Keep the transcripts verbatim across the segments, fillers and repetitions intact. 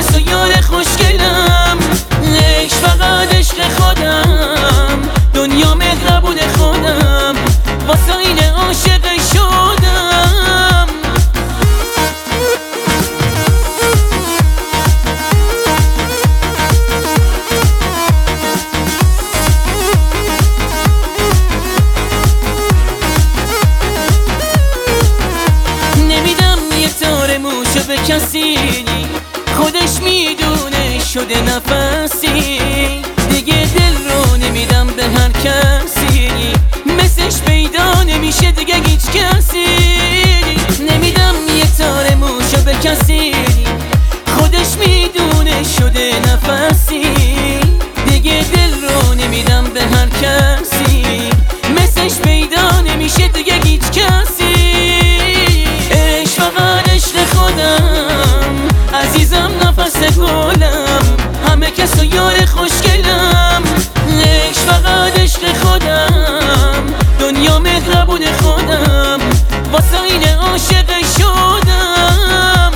کس و یار خوشگلم، عشق فقط عشق خودم، دنیا مهربون خودم، واسه این عاشق شدم. نمیدم یه تار موشو به کسی، خودش میدونه شده نفسی، دیگه دل رو نمیدم به هر کسی، مثلش پیدا نمیشه دیگه هیچ کسی. نمیدم یه تار موشو به کسی، خودش میدونه شده نفسی، دیگه دل رو نمیدم به هر کسی، مثلش پیدا نمیشه دیگه هیچ کسی. عشق فقط عشق خودم، عزیزم نفس گلم، همه کس و یار خوشگلم، عشق فقط عشق خودم، دنیا مهربون خودم، واسه این عاشق شدم.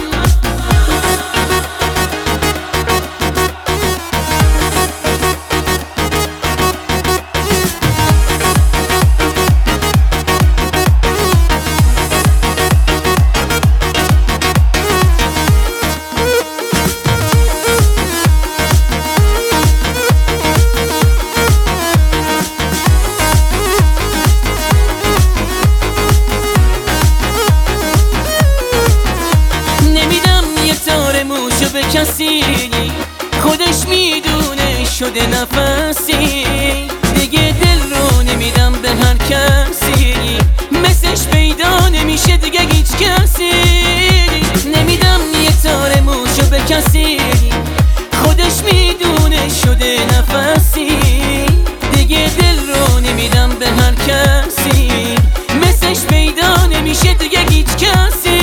به کسی، خودش میدونه شده نفسی، دیگه دل رو نمیدم به هر کسی، مثلش پیدا نمیشه دیگه هیچ کسی. نمیدم یه تار موشو به کسی، خودش میدونه شده نفسی، دیگه دل رو نمیدم به هر کسی، مثلش پیدا نمیشه دیگه هیچ کسی.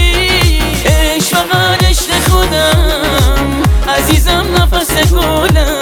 عشق فقط عشق خودم، عزیزم نفس گلم،